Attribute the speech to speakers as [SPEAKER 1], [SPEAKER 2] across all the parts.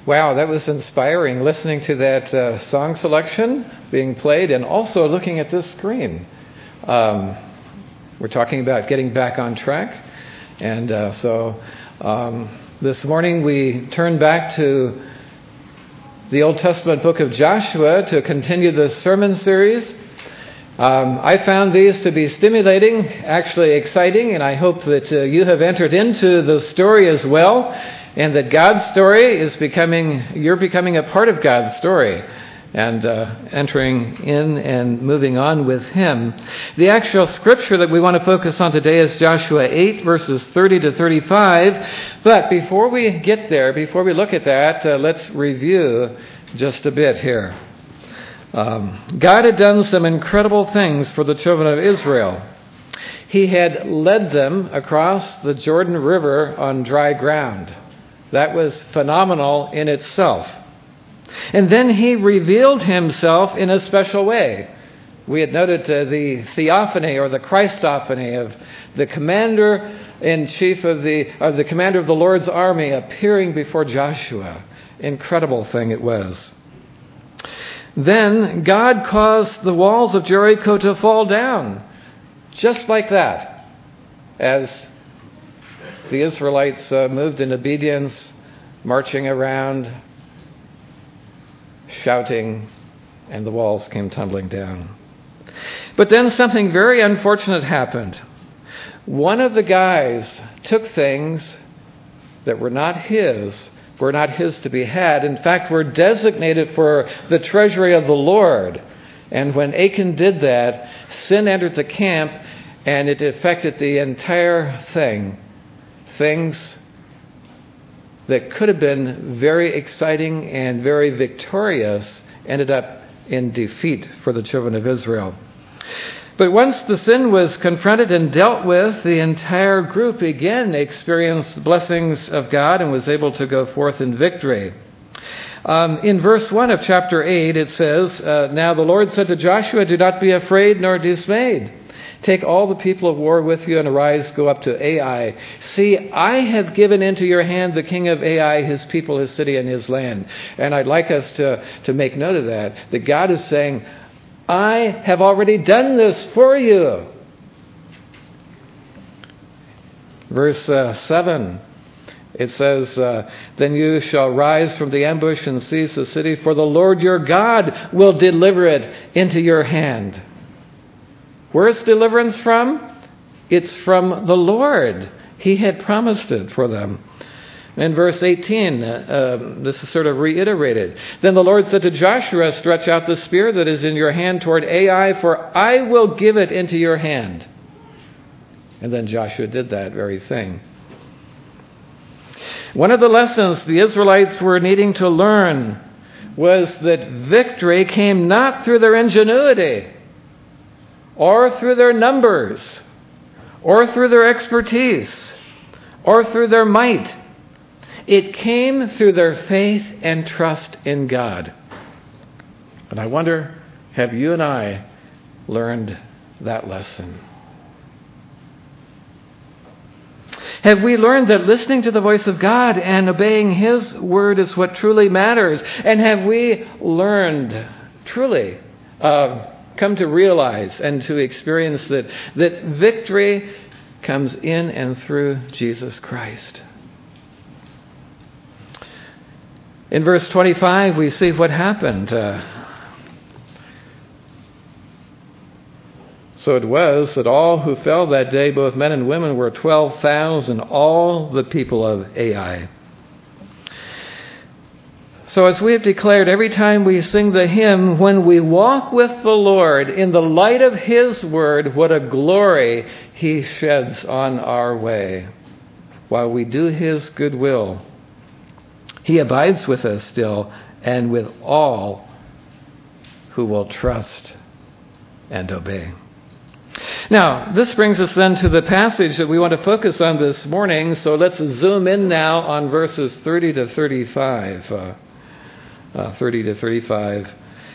[SPEAKER 1] Wow, that was inspiring, listening to that song selection being played and also looking at this screen. We're talking about getting back on track. And so this morning we turn back to the Old Testament book of Joshua to continue the sermon series. I found these to be stimulating, actually exciting, and I hope that you have entered into the story as well, and that God's story is you're becoming a part of God's story, and entering in and moving on with Him. The actual scripture that we want to focus on today is Joshua 8, verses 30 to 35. But before we get there, before we look at that, let's review just a bit here. God had done some incredible things for the children of Israel. He had led them across the Jordan River on dry ground. That was phenomenal in itself. And then He revealed Himself in a special way. We had noted the theophany or the Christophany of the commander-in-chief of the commander of the Lord's army appearing before Joshua. Incredible thing it was. Then God caused the walls of Jericho to fall down, just like that, as the Israelites moved in obedience, marching around, shouting, and the walls came tumbling down. But then something very unfortunate happened. One of the guys took things that were not his to be had. In fact, were designated for the treasury of the Lord. And when Achan did that, sin entered the camp, and it affected the entire thing. Things that could have been very exciting and very victorious ended up in defeat for the children of Israel. But once the sin was confronted and dealt with, the entire group again experienced the blessings of God and was able to go forth in victory. In verse 1 of chapter 8, it says, Now the Lord said to Joshua, Do not be afraid nor dismayed. Take all the people of war with you and arise, go up to Ai. See, I have given into your hand the king of Ai, his people, his city, and his land. And I'd like us to make note of that God is saying, I have already done this for you. Verse 7, it says, Then you shall rise from the ambush and seize the city, for the Lord your God will deliver it into your hand. Where's deliverance from? It's from the Lord. He had promised it for them. In verse 18, this is sort of reiterated. Then the Lord said to Joshua, Stretch out the spear that is in your hand toward Ai, for I will give it into your hand. And then Joshua did that very thing. One of the lessons the Israelites were needing to learn was that victory came not through their ingenuity, or through their numbers, or through their expertise, or through their might. It came through their faith and trust in God. And I wonder, have you and I learned that lesson? Have we learned that listening to the voice of God and obeying His word is what truly matters? And have we learned, truly, come to realize and to experience that victory comes in and through Jesus Christ? In verse 25, we see what happened. So it was that all who fell that day, both men and women, were 12,000, all the people of Ai. So as we have declared, every time we sing the hymn, when we walk with the Lord in the light of His word, what a glory He sheds on our way. While we do His good will, He abides with us still, and with all who will trust and obey. Now, this brings us then to the passage that we want to focus on this morning. So let's zoom in now on verses 30 to 35.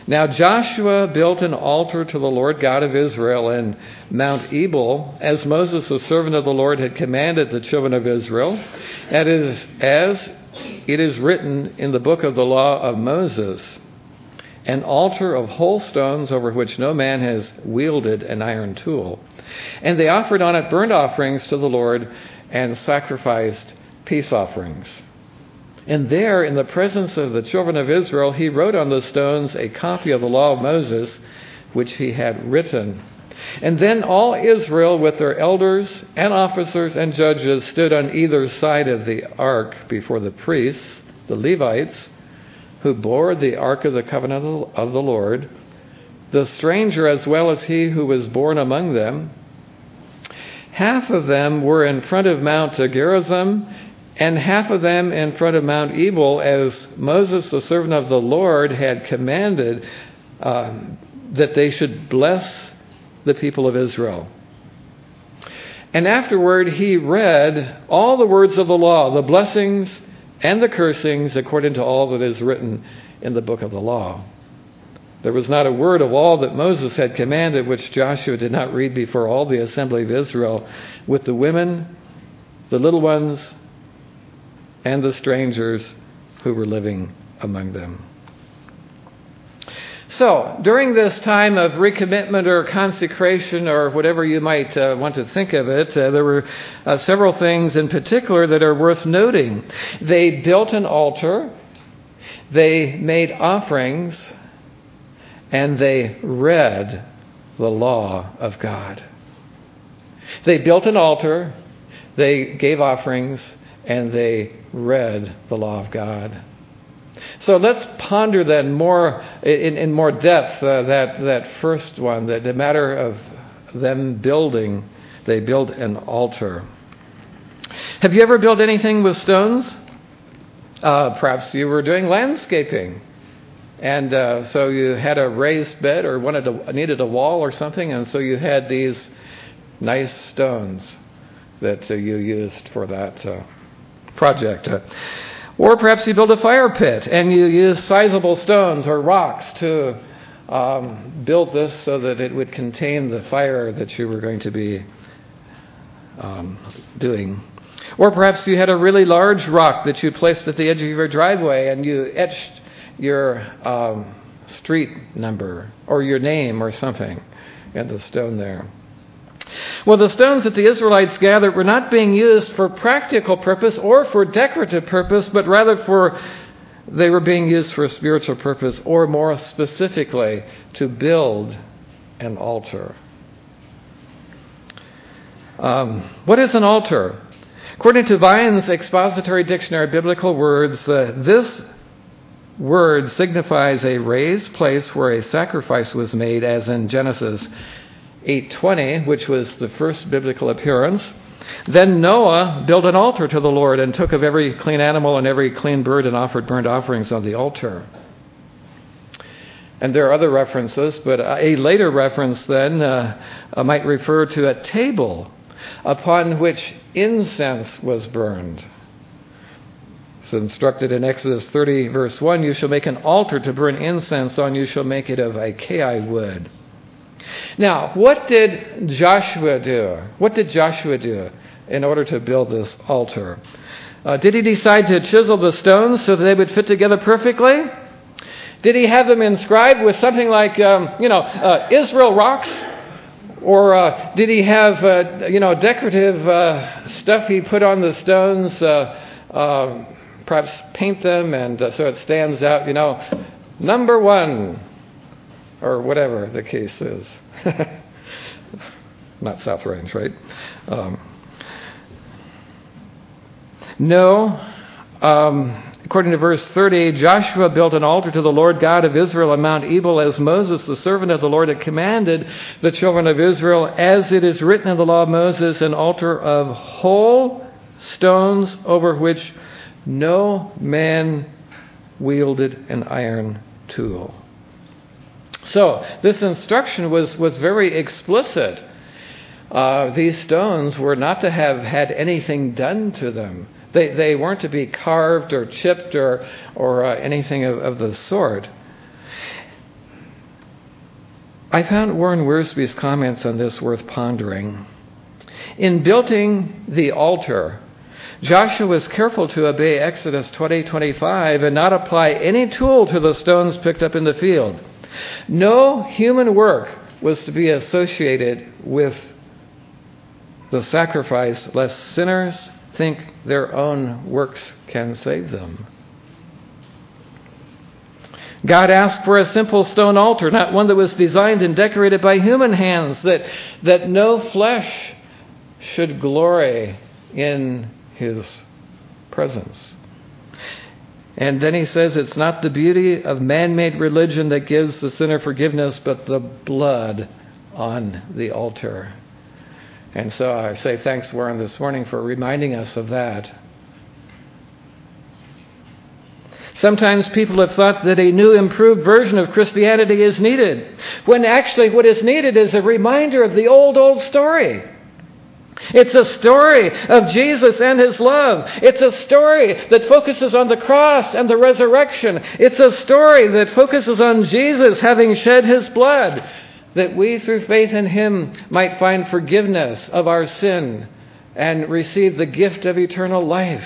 [SPEAKER 1] Now Joshua built an altar to the Lord God of Israel in Mount Ebal, as Moses, the servant of the Lord, had commanded the children of Israel, and as it is written in the book of the law of Moses, an altar of whole stones over which no man has wielded an iron tool. And they offered on it burnt offerings to the Lord and sacrificed peace offerings. And there, in the presence of the children of Israel, he wrote on the stones a copy of the law of Moses, which he had written. And then all Israel, with their elders and officers and judges, stood on either side of the ark before the priests, the Levites, who bore the ark of the covenant of the Lord, the stranger as well as he who was born among them. Half of them were in front of Mount Gerizim, and half of them in front of Mount Ebal, as Moses, the servant of the Lord, had commanded that they should bless the people of Israel. And afterward he read all the words of the law, the blessings and the cursings, according to all that is written in the book of the law. There was not a word of all that Moses had commanded which Joshua did not read before all the assembly of Israel, with the women, the little ones, and the strangers who were living among them. So, during this time of recommitment or consecration, or whatever you might want to think of it, there were several things in particular that are worth noting. They built an altar, they made offerings, and they read the law of God. They built an altar, they gave offerings, and they read the law of God. So let's ponder then more in more depth that first one, the matter of them building. They built an altar. Have you ever built anything with stones? Perhaps you were doing landscaping, and so you had a raised bed or needed a wall or something, and so you had these nice stones that you used for that project. Or perhaps you built a fire pit and you used sizable stones or rocks to build this so that it would contain the fire that you were going to be doing. Or perhaps you had a really large rock that you placed at the edge of your driveway and you etched your street number or your name or something in the stone there. Well, the stones that the Israelites gathered were not being used for practical purpose or for decorative purpose, but rather they were being used for a spiritual purpose, or more specifically, to build an altar. What is an altar? According to Vine's Expository Dictionary of Biblical Words, this word signifies a raised place where a sacrifice was made, as in Genesis 8:20, which was the first biblical appearance. Then Noah built an altar to the Lord and took of every clean animal and every clean bird and offered burnt offerings on the altar. And there are other references, but a later reference then might refer to a table upon which incense was burned. It's instructed in Exodus 30, verse 1, "You shall make an altar to burn incense on. You shall make it of acacia wood." Now, what did Joshua do? What did Joshua do in order to build this altar? Did he decide to chisel the stones so that they would fit together perfectly? Did he have them inscribed with something like, Israel rocks? Or did he have, decorative stuff he put on the stones, perhaps paint them and so it stands out, number 1, or whatever the case is. Not South Range, right? No. According to verse 30, Joshua built an altar to the Lord God of Israel on Mount Ebal, as Moses, the servant of the Lord, had commanded the children of Israel, as it is written in the law of Moses, an altar of whole stones over which no man wielded an iron tool. So this instruction was very explicit. These stones were not to have had anything done to them. They weren't to be carved or chipped or anything of the sort. I found Warren Wiersbe's comments on this worth pondering. In building the altar, Joshua was careful to obey Exodus 20:25 and not apply any tool to the stones picked up in the field. No human work was to be associated with the sacrifice, lest sinners think their own works can save them. God asked for a simple stone altar, not one that was designed and decorated by human hands, that no flesh should glory in his presence. And then he says it's not the beauty of man-made religion that gives the sinner forgiveness, but the blood on the altar. And so I say thanks, Warren, this morning for reminding us of that. Sometimes people have thought that a new, improved version of Christianity is needed, when actually what is needed is a reminder of the old story. It's a story of Jesus and his love. It's a story that focuses on the cross and the resurrection. It's a story that focuses on Jesus having shed his blood, that we through faith in him might find forgiveness of our sin and receive the gift of eternal life.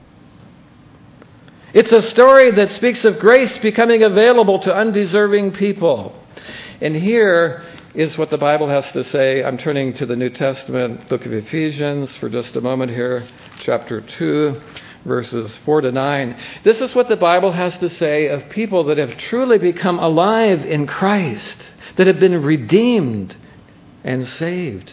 [SPEAKER 1] It's a story that speaks of grace becoming available to undeserving people. And here is what the Bible has to say. I'm turning to the New Testament, book of Ephesians, for just a moment here, chapter 2, verses 4 to 9. This is what the Bible has to say of people that have truly become alive in Christ, that have been redeemed and saved.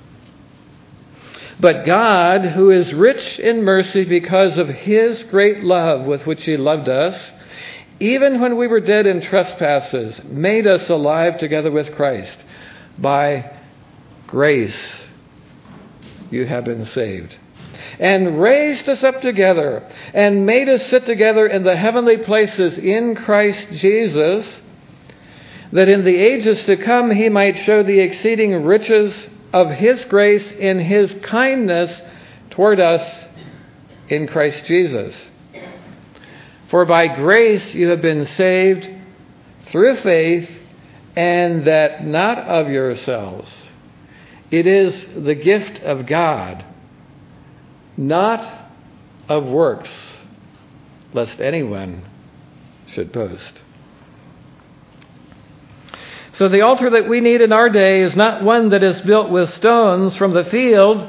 [SPEAKER 1] But God, who is rich in mercy because of his great love with which he loved us, even when we were dead in trespasses, made us alive together with Christ. By grace you have been saved. And raised us up together and made us sit together in the heavenly places in Christ Jesus, that in the ages to come he might show the exceeding riches of his grace in his kindness toward us in Christ Jesus. For by grace you have been saved through faith, and that not of yourselves. It is the gift of God, not of works, lest anyone should boast. So the altar that we need in our day is not one that is built with stones from the field,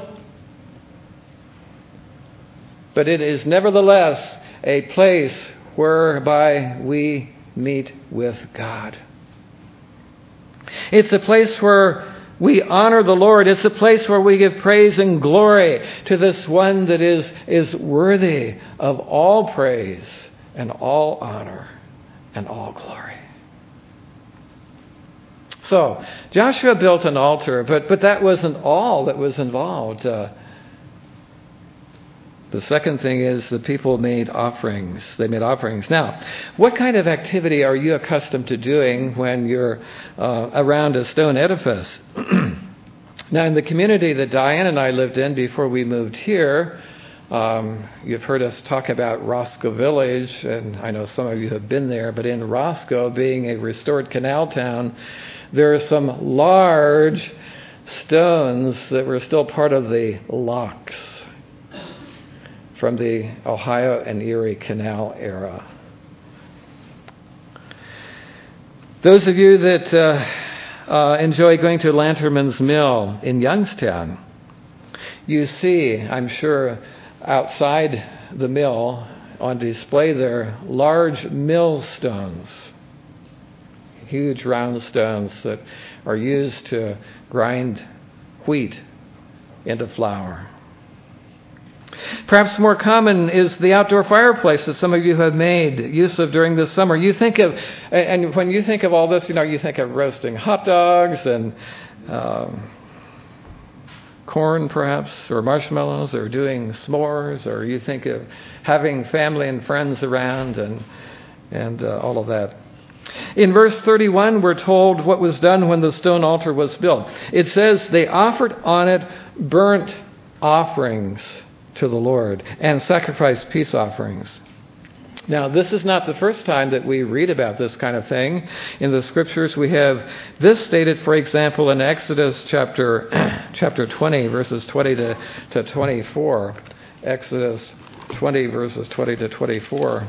[SPEAKER 1] but it is nevertheless a place whereby we meet with God. It's a place where we honor the Lord. It's a place where we give praise and glory to this one that is worthy of all praise and all honor and all glory. So, Joshua built an altar, but that wasn't all that was involved. The second thing is the people made offerings. They made offerings. Now, what kind of activity are you accustomed to doing when you're around a stone edifice? Now, in the community that Diane and I lived in before we moved here, you've heard us talk about Roscoe Village, and I know some of you have been there, but in Roscoe, being a restored canal town, there are some large stones that were still part of the locks from the Ohio and Erie Canal era. Those of you that enjoy going to Lanterman's Mill in Youngstown, you see, I'm sure, outside the mill on display there, large millstones, huge round stones that are used to grind wheat into flour. Perhaps more common is the outdoor fireplace that some of you have made use of during this summer. You think of, and when you think of all this, you think of roasting hot dogs and corn perhaps, or marshmallows, or doing s'mores, or you think of having family and friends around and all of that. In verse 31, we're told what was done when the stone altar was built. It says they offered on it burnt offerings to the Lord and sacrificed peace offerings. Now, this is not the first time that we read about this kind of thing. In the Scriptures, we have this stated, for example, in Exodus chapter 20, verses 20 to 24. Exodus 20, verses 20 to 24.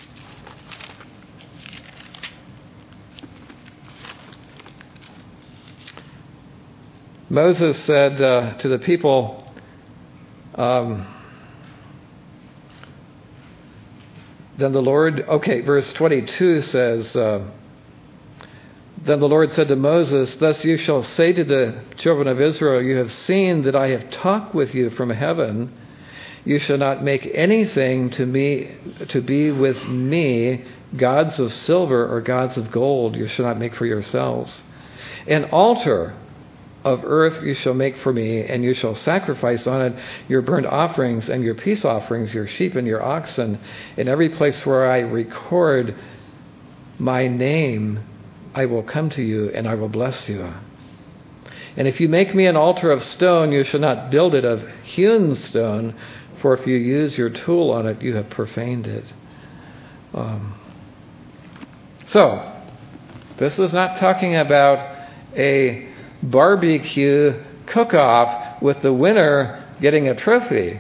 [SPEAKER 1] Moses said to the people, then the Lord, verse 22 says, then the Lord said to Moses, thus you shall say to the children of Israel, you have seen that I have talked with you from heaven. You shall not make anything to be with me gods of silver or gods of gold. You shall not make for yourselves. An altar of earth you shall make for me, and you shall sacrifice on it your burnt offerings and your peace offerings, your sheep and your oxen. In every place where I record my name, I will come to you and I will bless you. And if you make me an altar of stone, you shall not build it of hewn stone, for if you use your tool on it, you have profaned it. So, this was not talking about a barbecue cook-off with the winner getting a trophy.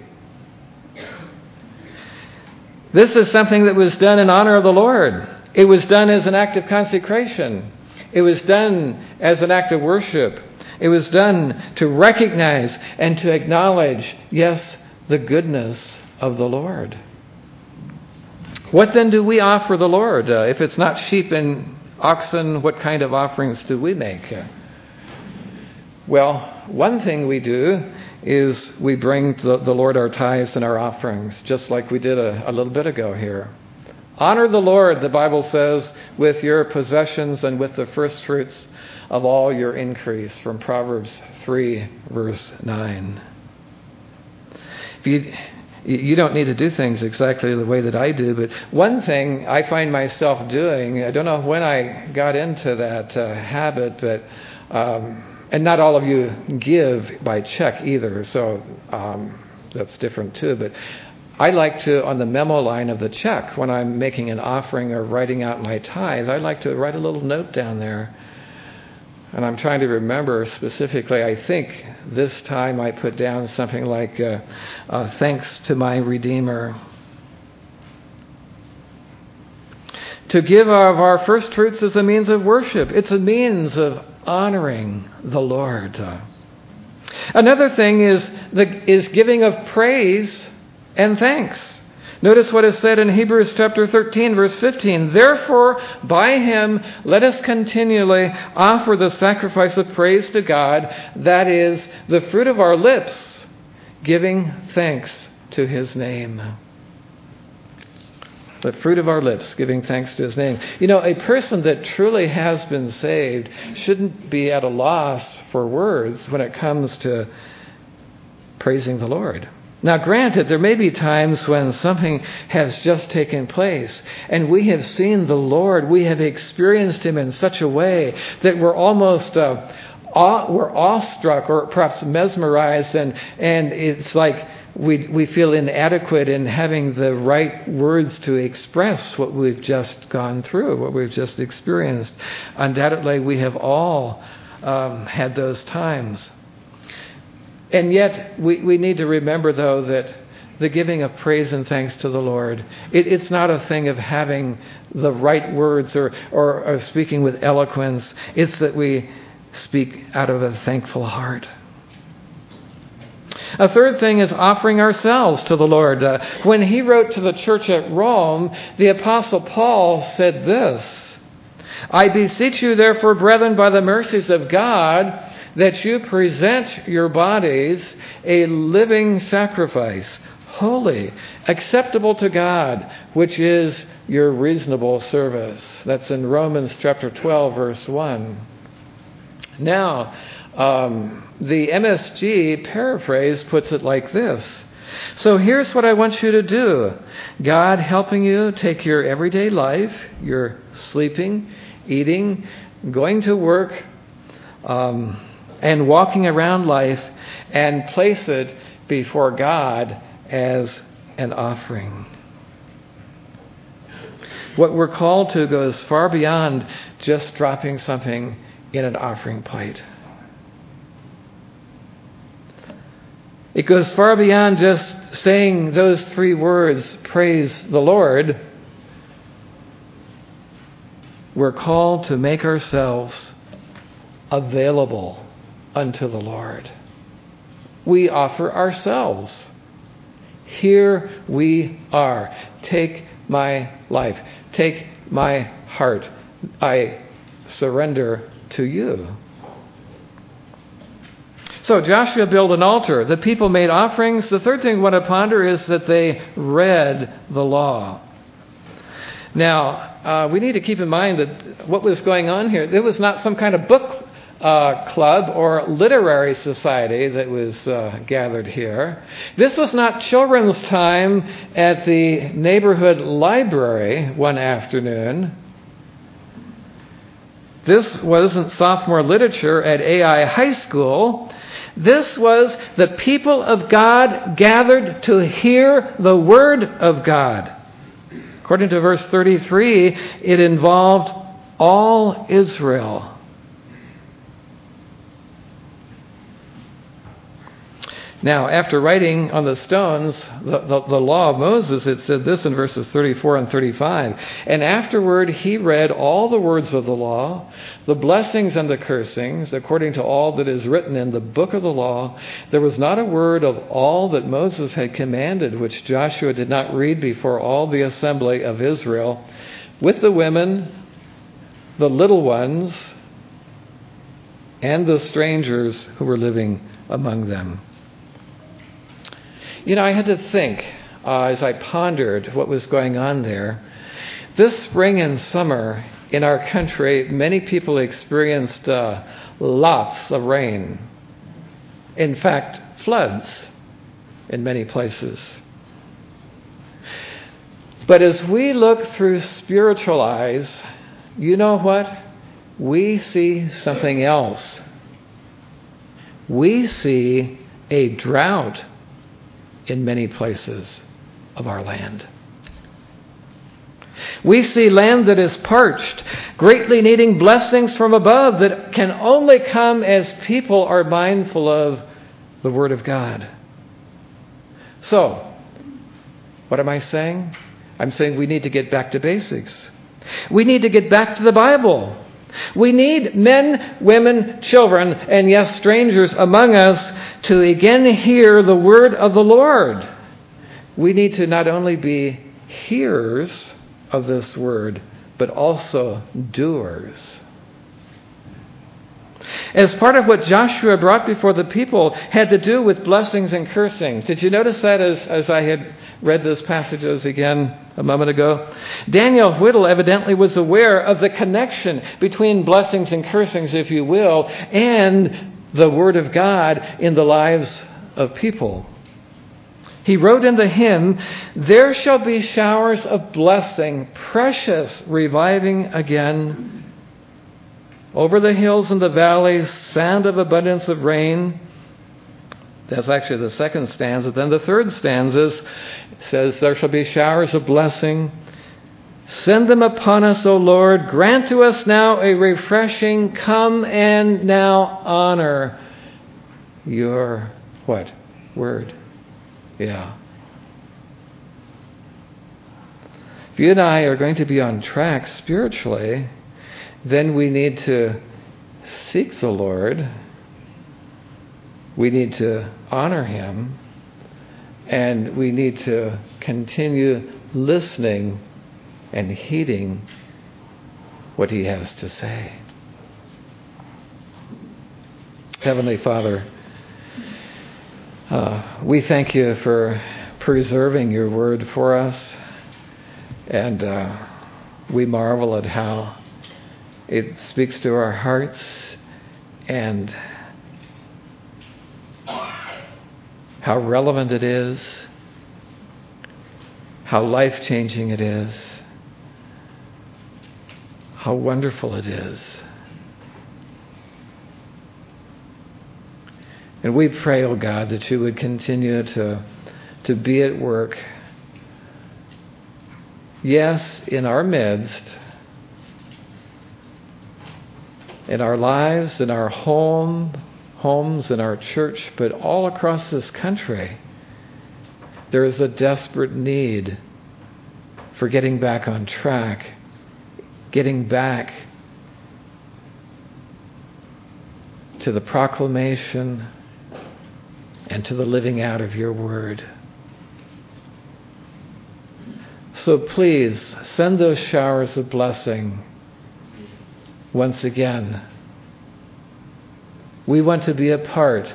[SPEAKER 1] This is something that was done in honor of the Lord. It was done as an act of consecration. It was done as an act of worship. It was done to recognize and to acknowledge, yes, the goodness of the Lord. What then do we offer the Lord? If it's not sheep and oxen, what kind of offerings do we make? Well, one thing we do is we bring to the Lord our tithes and our offerings, just like we did a little bit ago here. Honor the Lord, the Bible says, with your possessions and with the first fruits of all your increase, from Proverbs 3, verse 9. You don't need to do things exactly the way that I do, but one thing I find myself doing, I don't know when I got into that habit, but and not all of you give by check either, so that's different too. But I like to, on the memo line of the check, when I'm making an offering or writing out my tithe, I like to write a little note down there. And I'm trying to remember specifically, I think this time I put down something like, thanks to my Redeemer. To give of our first fruits is a means of worship. It's a means of honoring the Lord. Another thing is giving of praise and thanks. Notice what is said in Hebrews chapter 13, verse 15. Therefore, by him, let us continually offer the sacrifice of praise to God, that is, the fruit of our lips, giving thanks to his name. The fruit of our lips, giving thanks to his name. You know, a person that truly has been saved shouldn't be at a loss for words when it comes to praising the Lord. Now, granted, there may be times when something has just taken place and we have seen the Lord, we have experienced him in such a way that we're almost we're awestruck or perhaps mesmerized, and it's like we feel inadequate in having the right words to express what we've just gone through, what we've just experienced. Undoubtedly, we have all had those times. And yet, we need to remember, though, that the giving of praise and thanks to the Lord, it's not a thing of having the right words or speaking with eloquence. It's that we speak out of a thankful heart. A third thing is offering ourselves to the Lord. When he wrote to the church at Rome, the Apostle Paul said this, I beseech you, therefore, brethren, by the mercies of God, that you present your bodies a living sacrifice, holy, acceptable to God, which is your reasonable service. That's in Romans chapter 12, verse 1. Now, the MSG paraphrase puts it like this. So here's what I want you to do. God helping you take your everyday life, your sleeping, eating, going to work, and walking around life, and place it before God as an offering. What we're called to goes far beyond just dropping something in an offering plate. It goes far beyond just saying those 3 words, praise the Lord. We're called to make ourselves available unto the Lord. We offer ourselves. Here we are. Take my life. Take my heart. I surrender to you. So Joshua built an altar. The people made offerings. The third thing I want to ponder is that they read the law. Now, we need to keep in mind that what was going on here, there was not some kind of book club or literary society that was gathered here. This was not children's time at the neighborhood library one afternoon. This wasn't sophomore literature at AI High School. This was the people of God gathered to hear the Word of God. According to verse 33, it involved all Israel. Now, after writing on the stones the law of Moses, it said this in verses 34 and 35. And afterward he read all the words of the law, the blessings and the cursings, according to all that is written in the book of the law. There was not a word of all that Moses had commanded which Joshua did not read before all the assembly of Israel, with the women, the little ones, and the strangers who were living among them. You know, I had to think as I pondered what was going on there. This spring and summer in our country, many people experienced lots of rain. In fact, floods in many places. But as we look through spiritual eyes, you know what? We see something else. We see a drought in many places of our land. We see land that is parched, greatly needing blessings from above that can only come as people are mindful of the Word of God. So, what am I saying? I'm saying we need to get back to basics. We need to get back to the Bible. We need men, women, children, and yes, strangers among us to again hear the word of the Lord. We need to not only be hearers of this word, but also doers. As part of what Joshua brought before the people had to do with blessings and cursings. Did you notice that as I had read those passages again a moment ago? Daniel Whittle evidently was aware of the connection between blessings and cursings, if you will, and the Word of God in the lives of people. He wrote in the hymn, "There shall be showers of blessing, precious, reviving again. Over the hills and the valleys, sound of abundance of rain." That's actually the second stanza. Then the third stanza says, "There shall be showers of blessing. Send them upon us, O Lord. Grant to us now a refreshing. Come and now honor your," what? Word. Yeah. If you and I are going to be on track spiritually, then we need to seek the Lord. We need to honor Him. And we need to continue listening and heeding what He has to say. Heavenly Father, we thank You for preserving Your word for us. And we marvel at how it speaks to our hearts and how relevant it is, how life-changing it is, how wonderful it is. And we pray, oh God, that You would continue to be at work yes, in our midst, in our lives, in our homes, in our church, but all across this country, there is a desperate need for getting back on track, getting back to the proclamation and to the living out of your word. So please send those showers of blessing once again. We want to be a part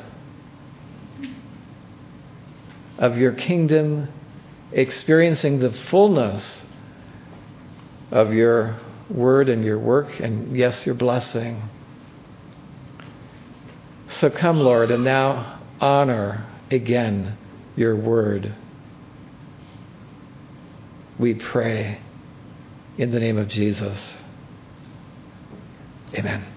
[SPEAKER 1] of your kingdom, experiencing the fullness of your word and your work, and yes, your blessing. So come, Lord, and now honor again your word. We pray in the name of Jesus. Amen.